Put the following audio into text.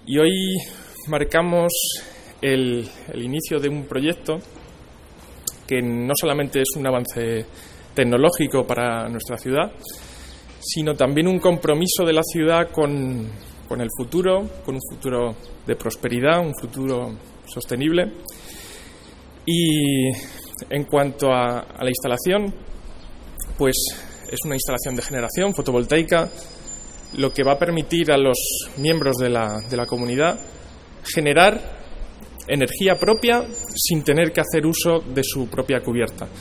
Y hoy marcamos el inicio de un proyecto que no solamente es un avance tecnológico para nuestra ciudad, sino también un compromiso de la ciudad con el futuro, con un futuro de prosperidad, un futuro sostenible. Y en cuanto a la instalación, pues es una instalación de generación fotovoltaica, lo que va a permitir a los miembros de la comunidad generar energía propia sin tener que hacer uso de su propia cubierta.